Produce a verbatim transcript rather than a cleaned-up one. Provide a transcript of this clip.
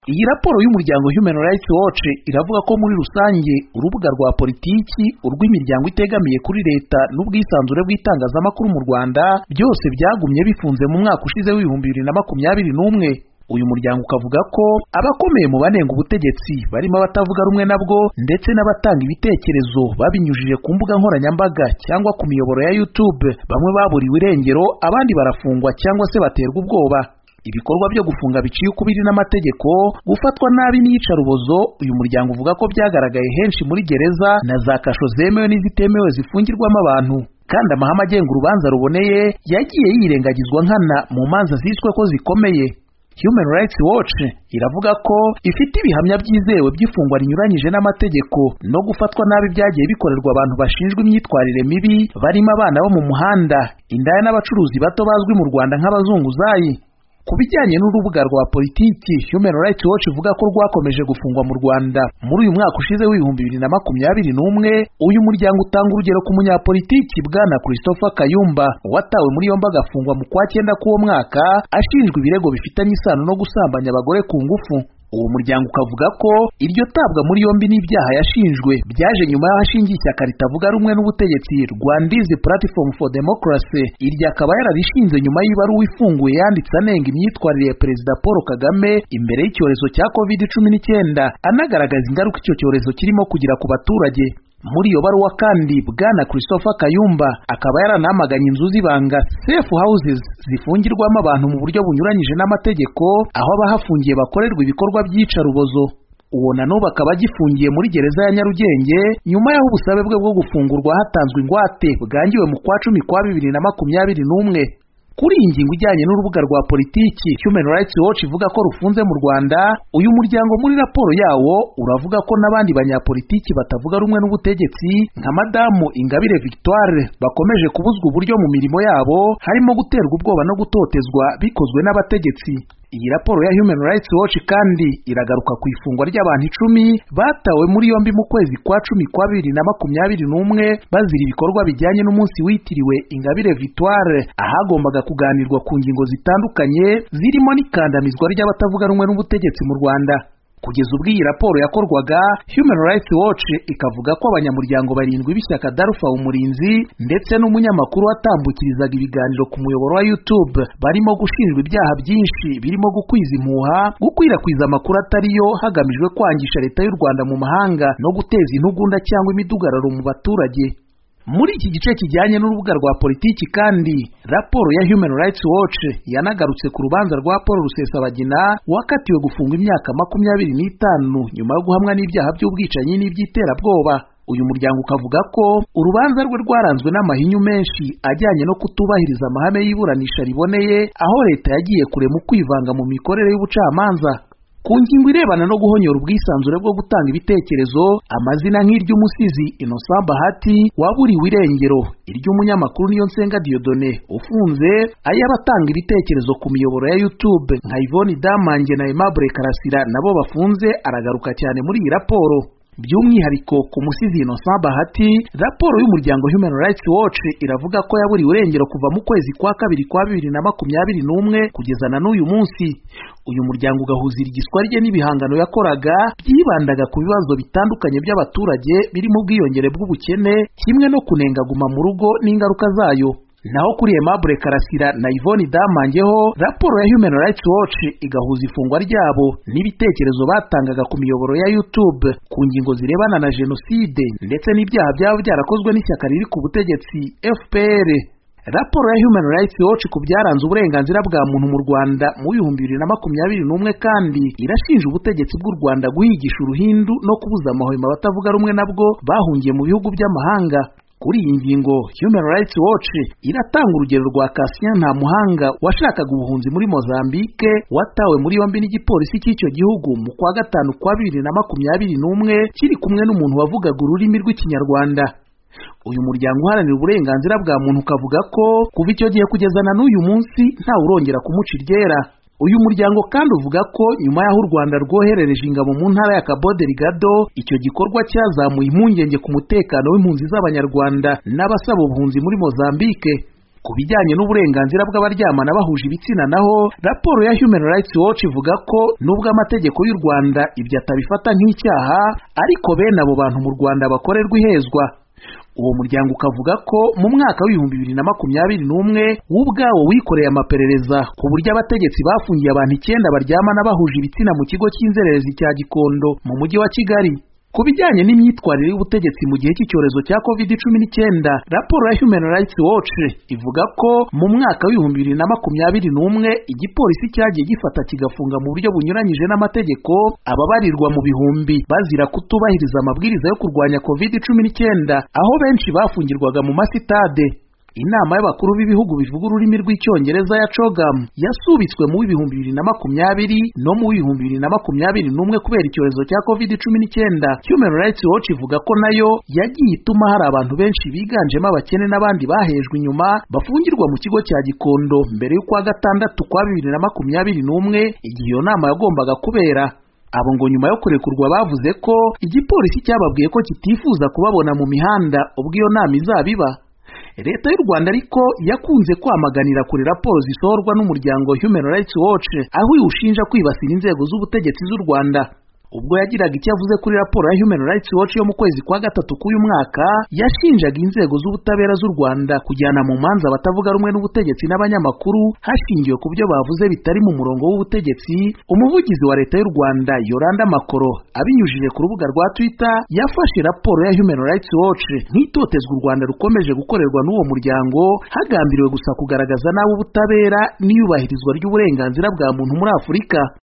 Iyi raporo y'umuryango Human Rights Watch iravuga ko muri rusange urubuga rwa politiki, urw'imiryango itegamiye kuri leta n'ubwisanzure bw'itangazamakuru mu Rwanda byose byagumye bifunze mu mwaka ushize w'ibihumbi bibiri na makumyabiri n'umwe. Uyu muryango ukavuga ko abakomeye mu banenga ubutegetsi barimo abatavuga rumwe nabwo ndetse n'abatanga ibitekerezo babinyujije ku mbuga nkoranyambaga cyangwa ku miyoboro ya YouTube, bamwe baburiwe irengero, abandi barafungwa cyangwa se baterwa ubwoba. Ibikorwa byo gufunga biciye ukubiri n'amategeko, gufatwa nabi n'iyicarubozo, uyu muryango uvuga ko byagaragaye henshi muri gereza na za kasho zemewe n'izitemewe zifungirwamo abantu, kandi amahame agenga urubanza ruboneye yagiye yirengagizwa nkana mu manza ziswe ko zikomeye. Human Rights Watch iravuga ko ifite ibihamya byizewe by'ifungwa rinyuranyije n'amategeko no gufatwa nabi byagiye bikorerwa abantu bashinjwa imyitwarire mibi, barimo abana bo mu muhanda, indaya n'abacuruzi bato bazwi mu Rwanda nk'abazunguzayi. Ku bijyanye n'urubuga rwa politiki, Human Rights Watch ivuga ko rwakomeje gufungwa mu Rwanda muri uyu mwaka ushize w'ibihumbi bibiri na makumyabiri n'umwe. Uyu muryango utanga urugero ku munyapolitiki Bwana Christopher Kayumba watawe muri yombi agafungwa mu kwa cyenda k'uwo mwaka ashinjwa ibirego bifitanye isano no gusambanya abagore ku ngufu. Uwo muryango ukavuga ko iryo tabwa muri yombi n'ibyaha yashinjwe byaje nyuma y'aho ashingiye ishyaka ritavuga rumwe n'ubutegetsi Rwandese Platform for Democracy. Iryo akaba yararishinze nyuma y'ibaruwa ifunguye yanditse anenga imyitwarire ya Perezida Paul Kagame imbere y'icyorezo cya covid cumi n'icyenda, anagaragaza ingaruka icyo cyorezo kirimo kugira ku baturage. Muri iyo baruwa kandi Bwana Christopher Kayumba akaba yaranamaganye inzu z'ibanga safe houses zifungirwamo abantu mu buryo bunyuranyije n'amategeko, aho abahafungiye bakorerwa ibikorwa by'iyicarubozo. Uwo na n'ubu akaba agifungiye muri gereza ya Nyarugenge nyuma y'aho ubusabe bwe bwo gufungurwa hatanzwe ingwate bwangiwe mu kwa cumi kwa bibiri na makumyabiri n'umwe. Kuri iyi ngingo ijyanye n'urubuga rwa politiki, Human Rights Watch ivuga ko rufunze mu Rwanda, uyu muryango muri raporo yawo uravuga ko n'abandi banyapolitiki batavuga rumwe n'ubutegetsi nka Madamu Ingabire Victoire bakomeje kubuzwa uburyo mu mirimo yabo, harimo guterwa ubwoba no gutotezwa bikozwe n'abategetsi. Iyi raporo ya Human Rights Watch kandi iragaruka ku ifungwa ry'abantu icumi batawe muri yombi mu kwezi kwa cumi kwa bibiri na makumyabiri n'umwe bazira ibikorwa bijyanye n'umunsi witiriwe Ingabire Victoire, ahagombaga kuganirwa ku ngingo zitandukanye zirimo n'ikandamizwa ry'abatavuga rumwe n'ubutegetsi mu Rwanda. Kugeza ubwo iyi raporo yakorwaga, Human Rights Watch ikavuga ko abanyamuryango barindwi b'ishyaka Darufa Umurinzi ndetse n'umunyamakuru watambukirizaga ibiganiro ku muyoboro wa YouTube barimo gushinjwa ibyaha byinshi birimo gukwiza impuha, gukwirakwiza amakuru atariyo hagamijwe kwangisha leta y'u Rwanda mu mahanga no guteza intugunda cyangwa imidugararo mu baturage. Muri iki gice kijyanye n'urubuga rwa politiki kandi, raporo ya Human Rights Watch yanagarutse ku rubanza rwa Paul Rusesabagina wakatiwe gufungwa imyaka makumyabiri n'itanu nyuma yo guhamwa n'ibyaha by'ubwicanyi n'iby'iterabwoba. Uyu muryango ukavuga ko urubanza rwe rwaranzwe n'amahinyu menshi ajyanye no kutubahiriza amahame y'iburanisha riboneye, aho leta yagiye kure mu kwivanga mu mikorere y'ubucamanza. Ku ngingo irebana no guhonyora ubwisanzure bwo gutanga ibitekerezo, amazina nk'iry'umusizi Innocent Bahati waburiwe irengero, iry'umunyamakuru Niyonsenga Dieudonné ufunze, ay'abatanga ibitekerezo ku miyoboro ya YouTube nka Yvonne Damange na Aimable Karasira nabo bafunze aragaruka cyane muri iyi raporo. By'umwihariko ku musizi Innocent Bahati, raporo y'umuryango Human Rights Watch iravuga ko yaburiwe irengero kuva mu kwezi kwa kabiri kwa bibiri na makumyabiri n'umwe kugeza na n'uyu munsi. Uyu muryango ugahuzira igiswa rye n'ibihangano yakoraga byibandaga ku bibazo bitandukanye by'abaturage birimo ubwiyongere bw'ubukene, kimwe no kunenga guma mu rugo n'ingaruka zayo. Naho kuri Aimable Karasira na Yvonne Damange ho, raporo ya Human Rights Watch igahuza ifungwa ryabo n'ibitekerezo batangaga ku miyoboro ya YouTube ku ngingo zirebana na jenoside ndetse n'ibyaha byaba byarakozwe n'ishyaka riri ku butegetsi F P R. Raporo ya Human Rights Watch ku byaranze uburenganzira bwa muntu mu Rwanda mu bihumbi bibiri na makumyabiri n'umwe kandi irashinja ubutegetsi bw'u Rwanda guhigisha uruhindu no kubuza amahwemo abatavuga rumwe nabwo bahungiye mu bihugu by'amahanga. Kuri iyi ngingo, Human Rights Watch iratanga urugero rwa Cassien Ntamuhanga washakaga ubuhunzi muri Mozambique, watawe muri yombi n'igipolisi cy'icyo gihugu mu kwa gatanu kwa bibiri na makumyabiri n'umwe kiri kumwe n'umuntu wavugaga ururimi rw'Ikinyarwanda. Uyu muryango uharanira uburenganzira bwa muntu ukavuga ko kuva icyo gihe kugeza na n'uyu munsi ntawe urongera kumuca iryera. Uyu muryango kandi uvuga ko nyuma y'aho u Rwanda rwoherereje ingabo mu ntara ya Cabo Delgado, icyo gikorwa cyazamuye impungenge ku mutekano w'impunzi z'Abanyarwanda n'abasaba ubuhunzi muri Mozambique. Ku bijyanye n'uburenganzira bw'abaryamana bahuje ibitsina naho raporo ya Human Rights Watch ivuga ko nubwo amategeko y'u Rwanda ibyo atabifata nk'icyaha, ariko bene abo bantu mu Rwanda bakorerwa ihezwa. Uwo muryango ukavuga ko mu mwaka w'ibihumbi bibiri na makumyabiri n'umwe w'ubwawo wikoreye amaperereza ku buryo abategetsi bafungiye abantu icyenda baryamana bahuje ibitsina mu kigo cy'inzererezi cya Gikondo mu mujyi wa Kigali. Ku bijyanye n'imyitwarire y'ubutegetsi mu gihe cy'icyorezo cya covid cumi n'icyenda, raporo ya Human Rights Watch ivuga ko mu mwaka w'ibihumbi bibiri na makumyabiri n'umwe igipolisi cyagiye gifata kigafunga mu buryo bunyuranyije n'amategeko ababarirwa mu bihumbi bazira kutubahiriza amabwiriza yo kurwanya covid cumi n'icyenda, aho benshi bafungirwaga mu masitade. Inama y'abakuru b'ibihugu bivuga ururimi rw'icyongereza ya CHOGM yasubitswe mu bihumbi bibiri na makumyabiri no mu bihumbi bibiri na makumyabiri n'umwe kubera icyorezo cya covid cumi n'icyenda. Human Rights Watch ivuga ko nayo yagiye ituma hari abantu benshi biganjemo abakene n'abandi bahejwe inyuma bafungirwa mu kigo cya Gikondo mbere y'ukwa gatandatu kwa bibiri na makumyabiri n'umwe igihe iyo nama yagombaga kubera. Abo ngo nyuma yo kurekurwa bavuze ko igipolisi cyababwiye ko kitifuza kubabona mu mihanda ubwo iyo nama izabiba. Leta y'u Rwanda ariko yakunze kwamaganira kuri raporo zisohorwa n'umuryango Human Rights Watch aho iwushinja kwibasira inzego z'ubutegetsi z'u Rwanda. Ubwo yagiraga icyo avuze kuri raporo ya Human Rights Watch yo mu kwezi kwa gatatu k'uyu mwaka, yashinjaga inzego z'ubutabera z'u Rwanda kujyana mu manza abatavuga rumwe n'ubutegetsi n'abanyamakuru hashingiwe ku byo bavuze bitari mu murongo w'ubutegetsi. Umuvugizi wa Leta y'u Rwanda Yolanda Makoro abinyujije ku rubuga rwa Twitter yafashe raporo ya Human Rights Watch nk'itotezwa u Rwanda rukomeje gukorerwa n'uwo muryango, hagambiriwe gusa kugaragaza nabi ubutabera n'iyubahirizwa ry'uburenganzira bwa muntu muri Afurika.